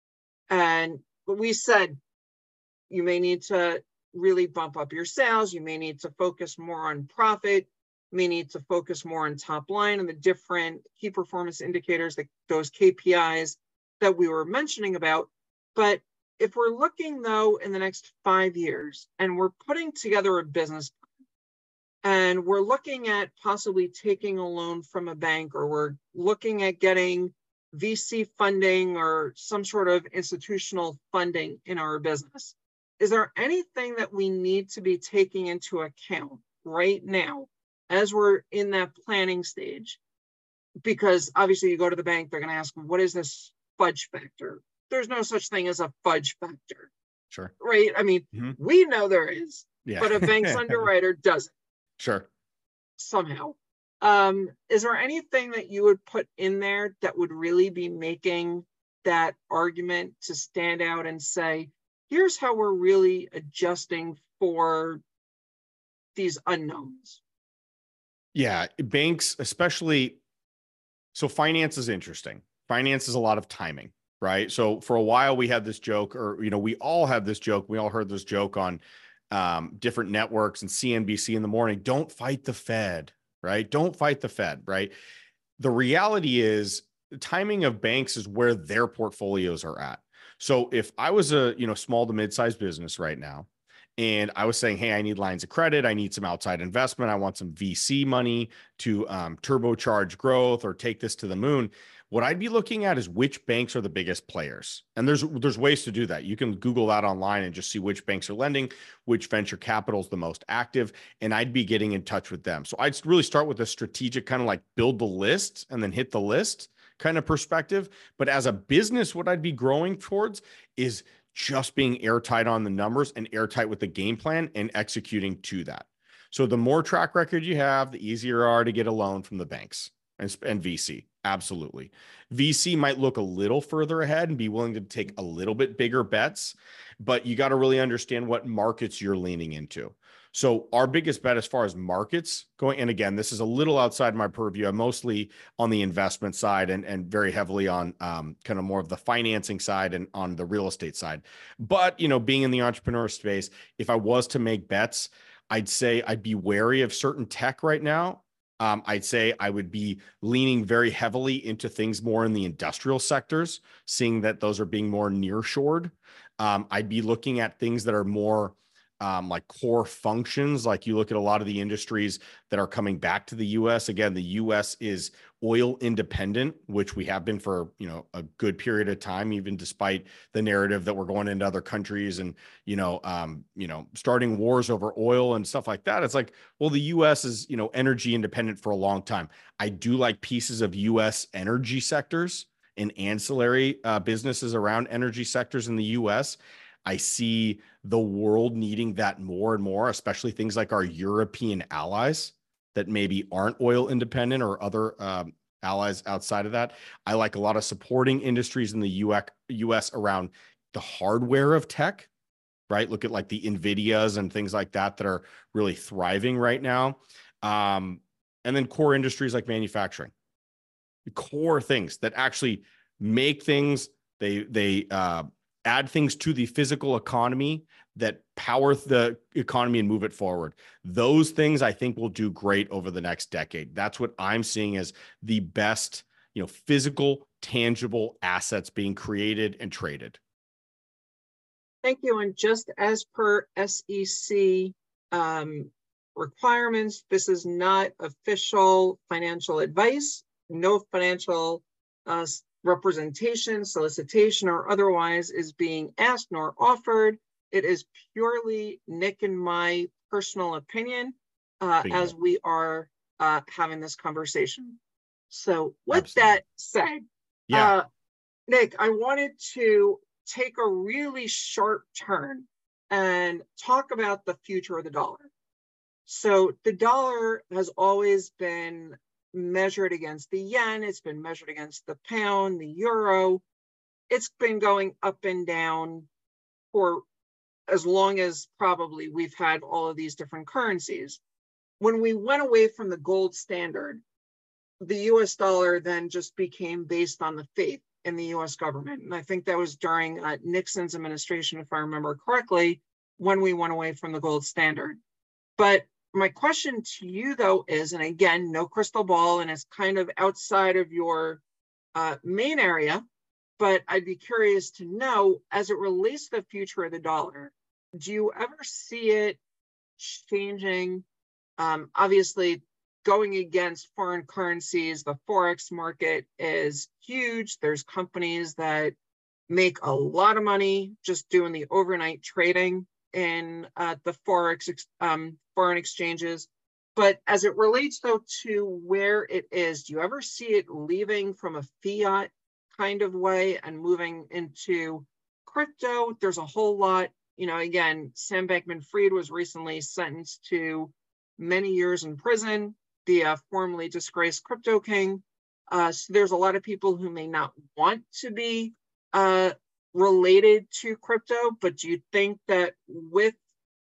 and but we said you may need to really bump up your sales, you may need to focus more on profit, you may need to focus more on top line and the different key performance indicators, that those K P Is that we were mentioning about. But if we're looking though in the next five years and we're putting together a business plan and we're looking at possibly taking a loan from a bank, or we're looking at getting V C funding or some sort of institutional funding in our business, is there anything that we need to be taking into account right now as we're in that planning stage? Because obviously you go to the bank, they're going to ask, what is this fudge factor? There's no such thing as a fudge factor. Sure. Right? I mean, mm-hmm. we know there is, yeah. But a bank's underwriter doesn't. Sure. Somehow. Um, is there anything that you would put in there that would really be making that argument to stand out and say, here's how we're really adjusting for these unknowns? Yeah, banks, especially, so finance is interesting. Finance is a lot of timing, right? So for a while we had this joke, or, you know, we all had this joke. We all heard this joke on um, different networks and C N B C in the morning. Don't fight the Fed, right? Don't fight the Fed, right? The reality is the timing of banks is where their portfolios are at. So if I was a, you know, small to mid-sized business right now, and I was saying, hey, I need lines of credit, I need some outside investment, I want some V C money to um, turbocharge growth or take this to the moon, what I'd be looking at is which banks are the biggest players. And there's there's ways to do that. You can Google that online and just see which banks are lending, which venture capital is the most active, and I'd be getting in touch with them. So I'd really start with a strategic kind of like build the list and then hit the list kind of perspective. But as a business, what I'd be growing towards is just being airtight on the numbers and airtight with the game plan and executing to that. So the more track record you have, the easier you are to get a loan from the banks and, and V C. Absolutely. V C might look a little further ahead and be willing to take a little bit bigger bets, but you got to really understand what markets you're leaning into. So our biggest bet as far as markets going, and again, this is a little outside my purview. I'm mostly on the investment side and, and very heavily on um, kind of more of the financing side and on the real estate side. But, you know, being in the entrepreneur space, if I was to make bets, I'd say I'd be wary of certain tech right now. Um, I'd say I would be leaning very heavily into things more in the industrial sectors, seeing that those are being more nearshored. Um, I'd be looking at things that are more um, like core functions. Like you look at a lot of the industries that are coming back to the U S. Again, the U S is oil independent, which we have been for, you know, a good period of time, even despite the narrative that we're going into other countries and, you know, um, you know, starting wars over oil and stuff like that. It's like, well, the U S is, you know, energy independent for a long time. I do like pieces of U S energy sectors and ancillary uh, businesses around energy sectors in the U S. I see the world needing that more and more, especially things like our European allies that maybe aren't oil independent or other um, allies outside of that. I like a lot of supporting industries in the U S around the hardware of tech, right? Look at like the NVIDIAs and things like that that are really thriving right now. Um, and then core industries like manufacturing, core things that actually make things, they, they, uh, add things to the physical economy that power the economy and move it forward. Those things I think will do great over the next decade. That's what I'm seeing as the best, you know, physical, tangible assets being created and traded. Thank you. And just as per S E C um, requirements, this is not official financial advice. No financial uh, representation, solicitation, or otherwise is being asked nor offered. It is purely Nick and my personal opinion uh, as we are uh, having this conversation. So with Absolutely. That said, yeah. uh, Nick, I wanted to take a really sharp turn and talk about the future of the dollar. So the dollar has always been measured against the yen. It's been measured against the pound, the euro. It's been going up and down for as long as probably we've had all of these different currencies. When we went away from the gold standard, the U S dollar then just became based on the faith in the U S government. And I think that was during uh, Nixon's administration, if I remember correctly, when we went away from the gold standard. But my question to you, though, is, and again, no crystal ball, and it's kind of outside of your uh, main area, but I'd be curious to know, as it relates to the future of the dollar, do you ever see it changing? Um, obviously, going against foreign currencies, the Forex market is huge. There's companies that make a lot of money just doing the overnight trading in uh, the Forex um, foreign exchanges. But as it relates, though, to where it is, do you ever see it leaving from a fiat kind of way and moving into crypto? There's a whole lot, you know, again, Sam Bankman-Fried was recently sentenced to many years in prison, the uh, formerly disgraced crypto king. Uh, so there's a lot of people who may not want to be uh, related to crypto, but do you think that with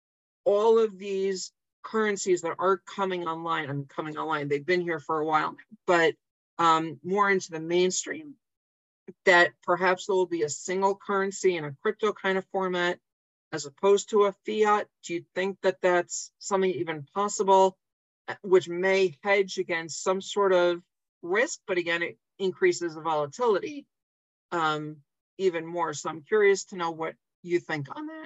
all of these currencies that are coming online, I'm coming online, they've been here for a while, but um, more into the mainstream, that perhaps there will be a single currency in a crypto kind of format as opposed to a fiat? Do you think that that's something even possible, which may hedge against some sort of risk, but again, it increases the volatility um, even more? So I'm curious to know what you think on that.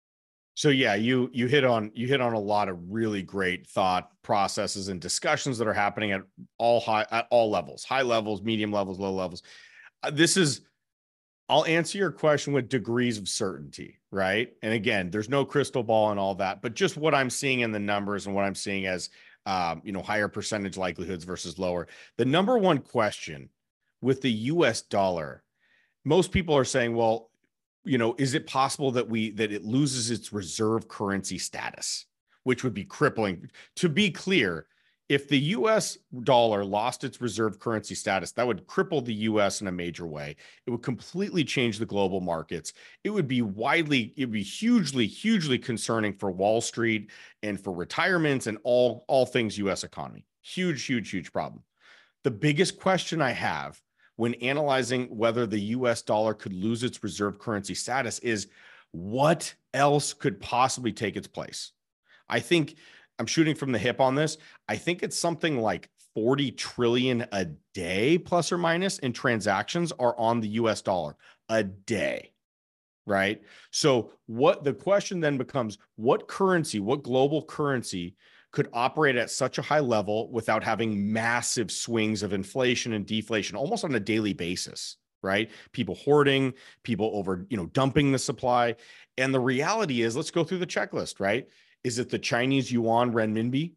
So yeah, you you hit on you hit on a lot of really great thought processes and discussions that are happening at all high at all levels, high levels, medium levels, low levels. Uh, this is, I'll answer your question with degrees of certainty, right? And again, there's no crystal ball and all that, but just what I'm seeing in the numbers and what I'm seeing as um, you know, higher percentage likelihoods versus lower. The number one question with the U S dollar, most people are saying, well, you know, is it possible that we that it loses its reserve currency status, which would be crippling? To be clear, if the U S dollar lost its reserve currency status, that would cripple the U S in a major way. It would completely change the global markets. It would be widely, it would be hugely, hugely concerning for Wall Street and for retirements and all, all things U S economy. Huge, huge, huge problem. The biggest question I have when analyzing whether the U S dollar could lose its reserve currency status is what else could possibly take its place? I think I'm shooting from the hip on this. I think it's something like forty trillion a day, plus or minus, in transactions are on the U S dollar a day, right? So what the question then becomes, what currency, what global currency could operate at such a high level without having massive swings of inflation and deflation almost on a daily basis, right? People hoarding, people over, you know, dumping the supply. And the reality is, let's go through the checklist, right? Is it the Chinese yuan renminbi?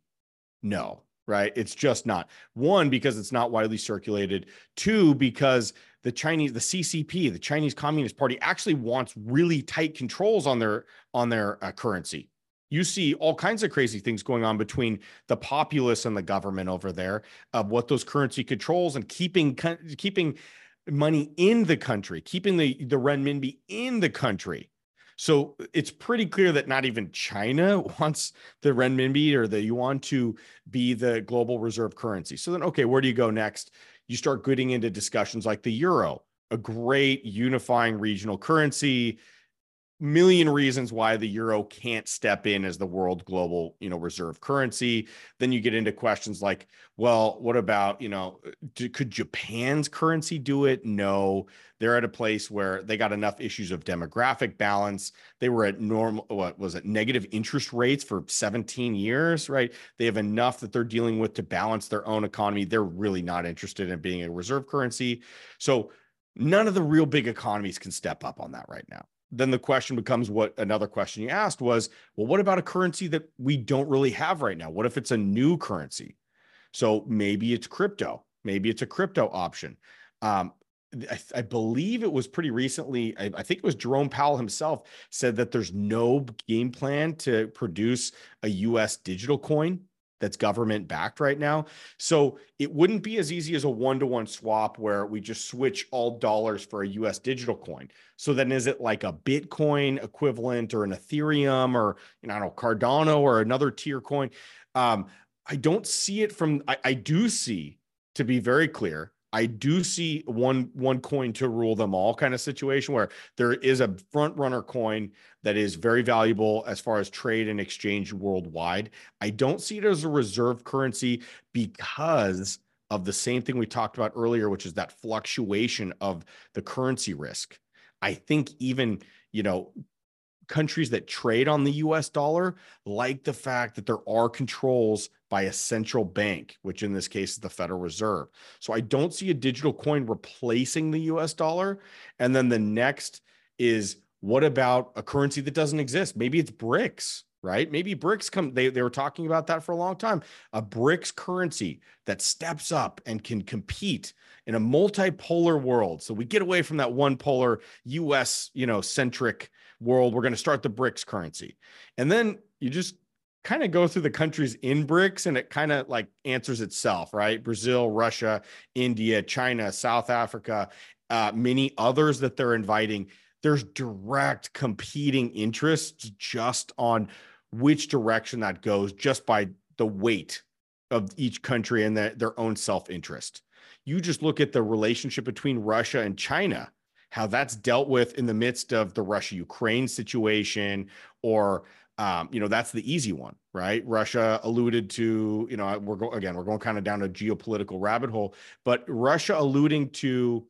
No, right? It's just not. One, because it's not widely circulated. Two, because the Chinese, the C C P, the Chinese Communist Party, actually wants really tight controls on their on their uh, currency. You see all kinds of crazy things going on between the populace and the government over there of what those currency controls and keeping keeping money in the country, keeping the the renminbi in the country. So it's pretty clear that not even China wants the renminbi or the yuan to be the global reserve currency. So then, okay, where do you go next? You start getting into discussions like the euro, a great unifying regional currency. Million reasons why the euro can't step in as the world global, you know, reserve currency. Then you get into questions like, well, what about, you know, do, could Japan's currency do it? No, they're at a place where they got enough issues of demographic balance. They were at normal, what was it, negative interest rates for seventeen years, right? They have enough that they're dealing with to balance their own economy. They're really not interested in being a reserve currency. So none of the real big economies can step up on that right now. Then the question becomes, what another question you asked was, well, what about a currency that we don't really have right now? What if it's a new currency? So maybe it's crypto. Maybe it's a crypto option. Um, I, I believe it was pretty recently, I, I think it was Jerome Powell himself said that there's no game plan to produce a U S digital coin that's government backed right now. So it wouldn't be as easy as a one-to-one swap where we just switch all dollars for a U S digital coin. So then is it like a Bitcoin equivalent or an Ethereum or, you know, I don't know, Cardano or another tier coin? Um, I don't see it from, I, I do see, to be very clear, I do see one, one coin to rule them all kind of situation where there is a front runner coin that is very valuable as far as trade and exchange worldwide. I don't see it as a reserve currency because of the same thing we talked about earlier, which is that fluctuation of the currency risk. I think even, you know, countries that trade on the U S dollar like the fact that there are controls by a central bank, which in this case is the Federal Reserve. So I don't see a digital coin replacing the U S dollar. And then the next is, what about a currency that doesn't exist? Maybe it's BRICS, right? Maybe BRICS come, they, they were talking about that for a long time. A BRICS currency that steps up and can compete in a multipolar world. So we get away from that one polar U S, you know, centric world. We're going to start the BRICS currency. And then you just kind of go through the countries in BRICS and it kind of like answers itself, right? Brazil, Russia, India, China, South Africa, uh, many others that they're inviting. There's direct competing interests just on which direction that goes, just by the weight of each country and the, their own self-interest. You just look at the relationship between Russia and China, how that's dealt with in the midst of the Russia-Ukraine situation, or, um, you know, that's the easy one, right? Russia alluded to, you know, we're going, again, we're going kind of down a geopolitical rabbit hole, but Russia alluding to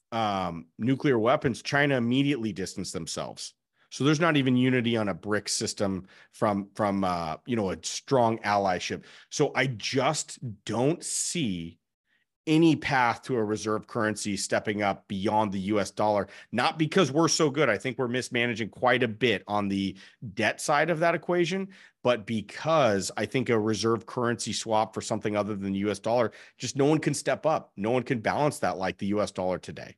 um, nuclear weapons, China immediately distanced themselves. So there's not even unity on a BRICS system from, from uh, you know, a strong allyship. So I just don't see any path to a reserve currency stepping up beyond the U S dollar, not because we're so good. I think we're mismanaging quite a bit on the debt side of that equation, but because I think a reserve currency swap for something other than the U S dollar, just no one can step up. No one can balance that like the U S dollar today.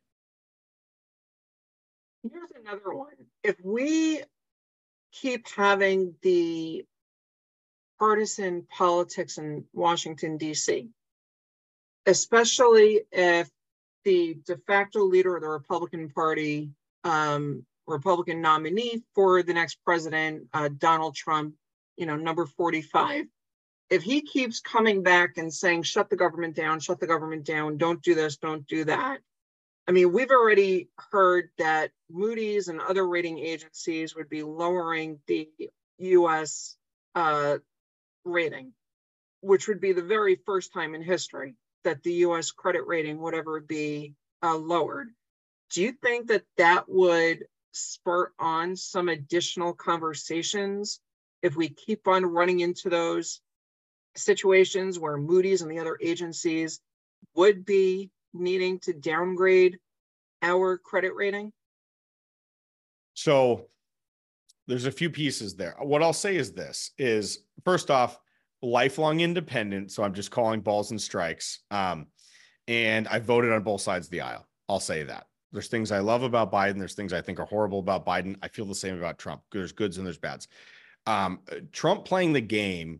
Here's another one. If we keep having the partisan politics in Washington, D C, especially if the de facto leader of the Republican Party, um, Republican nominee for the next president, uh, Donald Trump, you know, number forty-five, if he keeps coming back and saying, shut the government down, shut the government down, don't do this, don't do that. I mean, we've already heard that Moody's and other rating agencies would be lowering the U S uh, rating, which would be the very first time in history that the U S credit rating would ever be uh, lowered. Do you think that that would spur on some additional conversations if we keep on running into those situations where Moody's and the other agencies would be needing to downgrade our credit rating? So there's a few pieces there. What I'll say is this is, first off, lifelong independent. So I'm just calling balls and strikes. Um, and I voted on both sides of the aisle. I'll say that. There's things I love about Biden. There's things I think are horrible about Biden. I feel the same about Trump. There's goods and there's bads. Um, Trump playing the game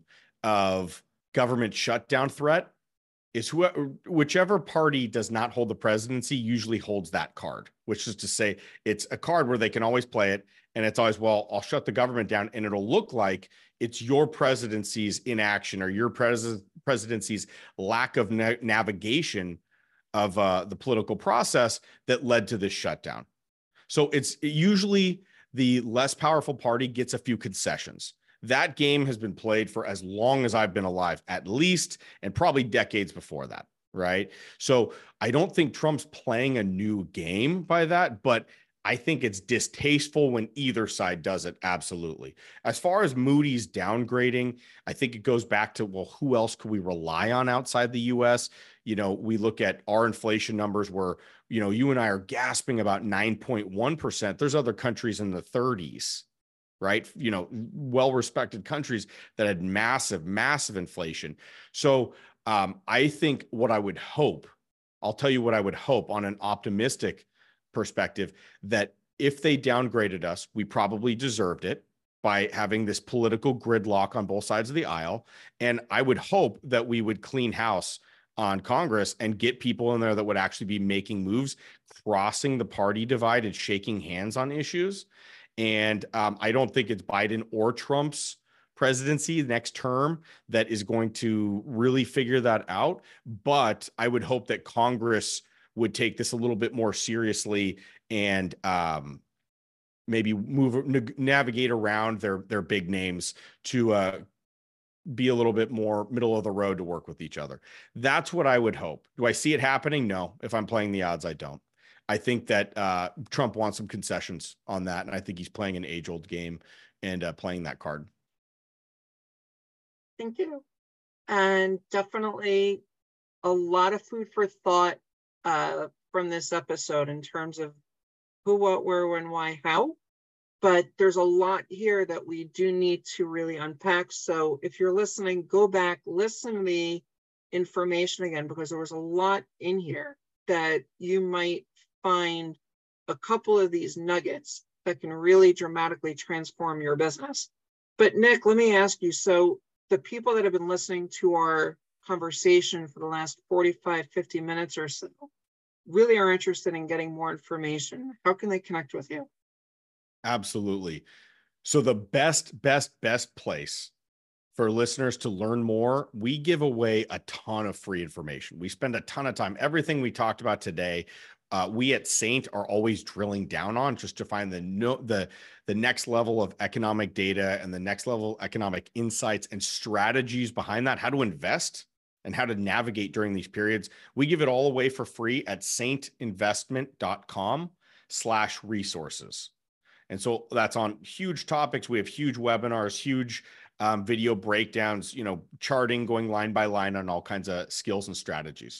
of government shutdown threat is whoever, whichever party does not hold the presidency usually holds that card, which is to say it's a card where they can always play it. And it's always, well, I'll shut the government down and it'll look like it's your presidency's inaction or your pres- presidency's lack of na- navigation of uh, the political process that led to this shutdown. So it's usually the less powerful party gets a few concessions. That game has been played for as long as I've been alive, at least, and probably decades before that, right? So I don't think Trump's playing a new game by that, but I think it's distasteful when either side does it, absolutely. As far as Moody's downgrading, I think it goes back to, well, who else could we rely on outside the U S? You know, we look at our inflation numbers where, you know, you and I are gasping about nine point one percent. There's other countries in the thirties, right? You know, well-respected countries that had massive, massive inflation. So um, I think what I would hope, I'll tell you what I would hope on an optimistic perspective, that if they downgraded us, we probably deserved it by having this political gridlock on both sides of the aisle. And I would hope that we would clean house on Congress and get people in there that would actually be making moves, crossing the party divide and shaking hands on issues. And um, I don't think it's Biden or Trump's presidency next term that is going to really figure that out. But I would hope that Congress would take this a little bit more seriously and um, maybe move, navigate around their, their big names to uh, be a little bit more middle of the road to work with each other. That's what I would hope. Do I see it happening? No. If I'm playing the odds, I don't. I think that uh, Trump wants some concessions on that. And I think he's playing an age-old game and uh, playing that card. Thank you. And definitely a lot of food for thought uh, from this episode in terms of who, what, where, when, why, how. But there's a lot here that we do need to really unpack. So if you're listening, go back, listen to the information again, because there was a lot in here that you might find a couple of these nuggets that can really dramatically transform your business. But Nick, let me ask you, so the people that have been listening to our conversation for the last forty-five, fifty minutes or so really are interested in getting more information. How can they connect with you? Absolutely. So the best, best, best place for listeners to learn more, we give away a ton of free information. We spend a ton of time. Everything we talked about today, uh, we at Saint are always drilling down on just to find the no, the the next level of economic data and the next level of economic insights and strategies behind that, how to invest and how to navigate during these periods. We give it all away for free at saintinvestment.com slash resources. And so that's on huge topics. We have huge webinars, huge um, video breakdowns, you know, charting, going line by line on all kinds of skills and strategies.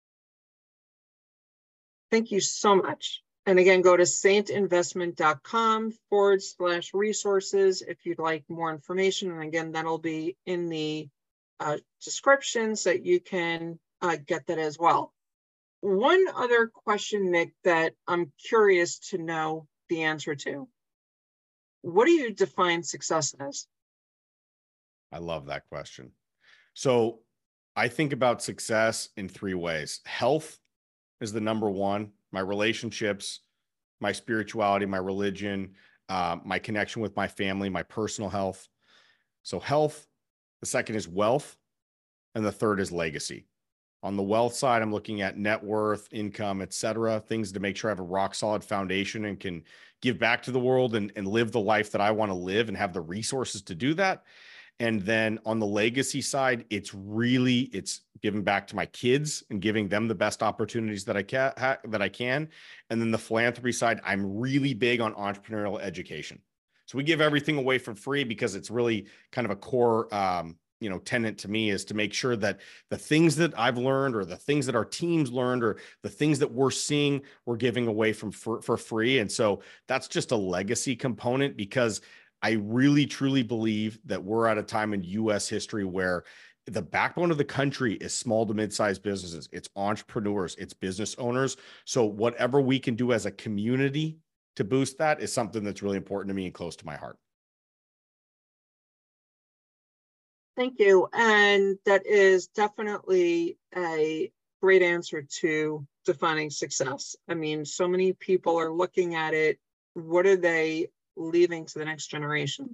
Thank you so much. And again, go to saintinvestment.com forward slash resources if you'd like more information. And again, that'll be in the uh, description so that you can uh, get that as well. One other question, Nick, that I'm curious to know the answer to. What do you define success as? I love that question. So I think about success in three ways. Health is the number one, my relationships, my spirituality, my religion, uh, my connection with my family, my personal health. So health, the second is wealth, and the third is legacy. On the wealth side, I'm looking at net worth, income, et cetera, things to make sure I have a rock solid foundation and can give back to the world and, and live the life that I want to live and have the resources to do that. And then on the legacy side, it's really, it's giving back to my kids and giving them the best opportunities that I can, that I can. And then the philanthropy side, I'm really big on entrepreneurial education. So we give everything away for free because it's really kind of a core, um, you know, tenet to me, is to make sure that the things that I've learned or the things that our teams learned or the things that we're seeing, we're giving away from for, for free. And so that's just a legacy component, because I really, truly believe that we're at a time in U S history where the backbone of the country is small to mid-sized businesses. It's entrepreneurs, it's business owners. So whatever we can do as a community to boost that is something that's really important to me and close to my heart. Thank you. And that is definitely a great answer to defining success. I mean, so many people are looking at it. What are they leaving to the next generation?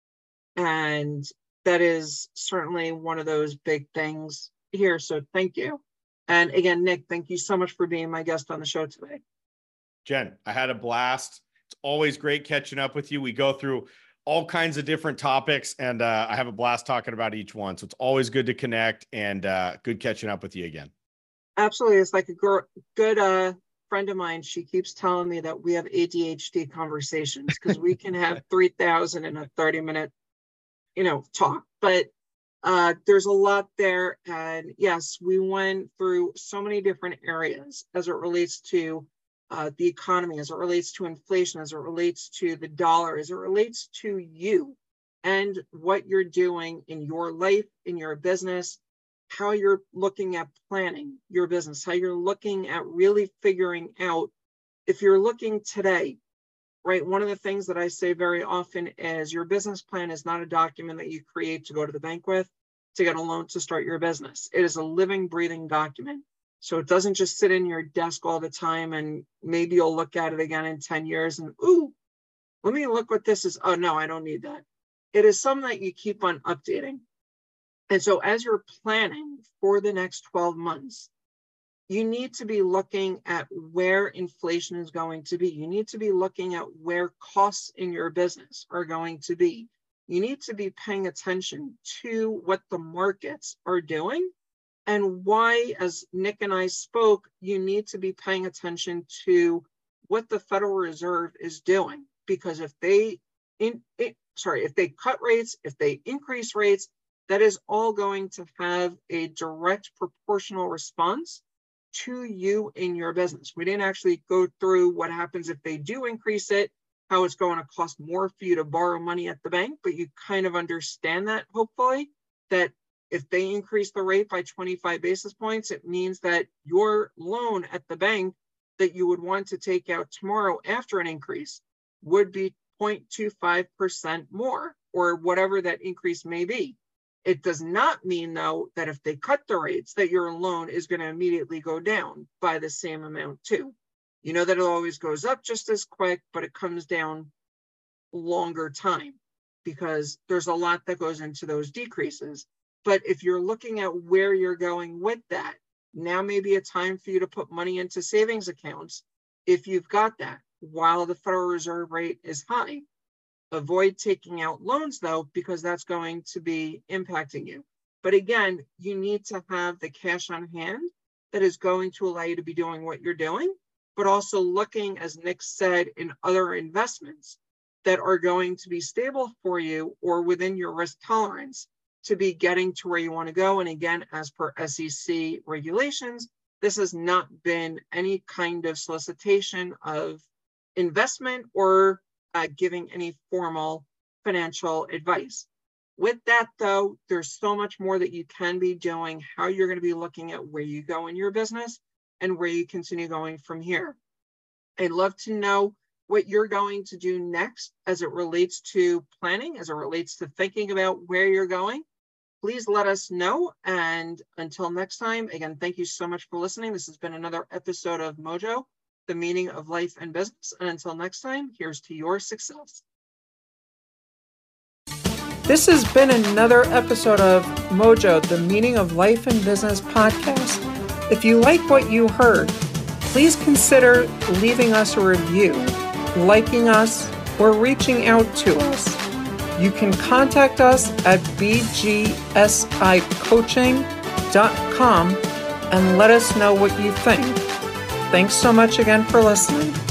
And that is certainly one of those big things here. So thank you. And again, Nick, thank you so much for being my guest on the show today. Jen, I had a blast. It's always great catching up with you. We go through all kinds of different topics, and uh, I have a blast talking about each one. So it's always good to connect, and uh, good catching up with you again. Absolutely. It's like a girl, good uh, friend of mine. She keeps telling me that we have A D H D conversations because we can have three thousand in a thirty minute, you know, talk. But uh, there's a lot there. And yes, we went through so many different areas as it relates to Uh, the economy, as it relates to inflation, as it relates to the dollar, as it relates to you and what you're doing in your life, in your business, how you're looking at planning your business, how you're looking at really figuring out if you're looking today, right? One of the things that I say very often is your business plan is not a document that you create to go to the bank with to get a loan to start your business. It is a living, breathing document. So it doesn't just sit in your desk all the time, and maybe you'll look at it again in ten years and, ooh, let me look what this is. Oh, no, I don't need that. It is something that you keep on updating. And so as you're planning for the next twelve months, you need to be looking at where inflation is going to be. You need to be looking at where costs in your business are going to be. You need to be paying attention to what the markets are doing. And why, as Nick and I spoke, you need to be paying attention to what the Federal Reserve is doing. Because if they, in, it, sorry, if they cut rates, if they increase rates, that is all going to have a direct proportional response to you in your business. We didn't actually go through what happens if they do increase it, how it's going to cost more for you to borrow money at the bank, but you kind of understand that, hopefully, that if they increase the rate by twenty-five basis points, it means that your loan at the bank that you would want to take out tomorrow after an increase would be zero point two five percent more, or whatever that increase may be. It does not mean, though, that if they cut the rates, that your loan is going to immediately go down by the same amount too. You know that it always goes up just as quick, but it comes down longer time because there's a lot that goes into those decreases. But if you're looking at where you're going with that, now may be a time for you to put money into savings accounts if you've got that, while the Federal Reserve rate is high. Avoid taking out loans, though, because that's going to be impacting you. But again, you need to have the cash on hand that is going to allow you to be doing what you're doing, but also looking, as Nick said, in other investments that are going to be stable for you or within your risk tolerance to be getting to where you want to go. And again, as per S E C regulations, this has not been any kind of solicitation of investment or uh, giving any formal financial advice. With that, though, there's so much more that you can be doing, how you're going to be looking at where you go in your business and where you continue going from here. I'd love to know what you're going to do next as it relates to planning, as it relates to thinking about where you're going, please let us know. And until next time, again, thank you so much for listening. This has been another episode of Mojo, the meaning of life and business. And until next time, here's to your success. This has been another episode of Mojo, the meaning of life and business podcast. If you like what you heard, please consider leaving us a review, liking us, or reaching out to us. You can contact us at b g s i coaching dot com and let us know what you think. Thanks so much again for listening.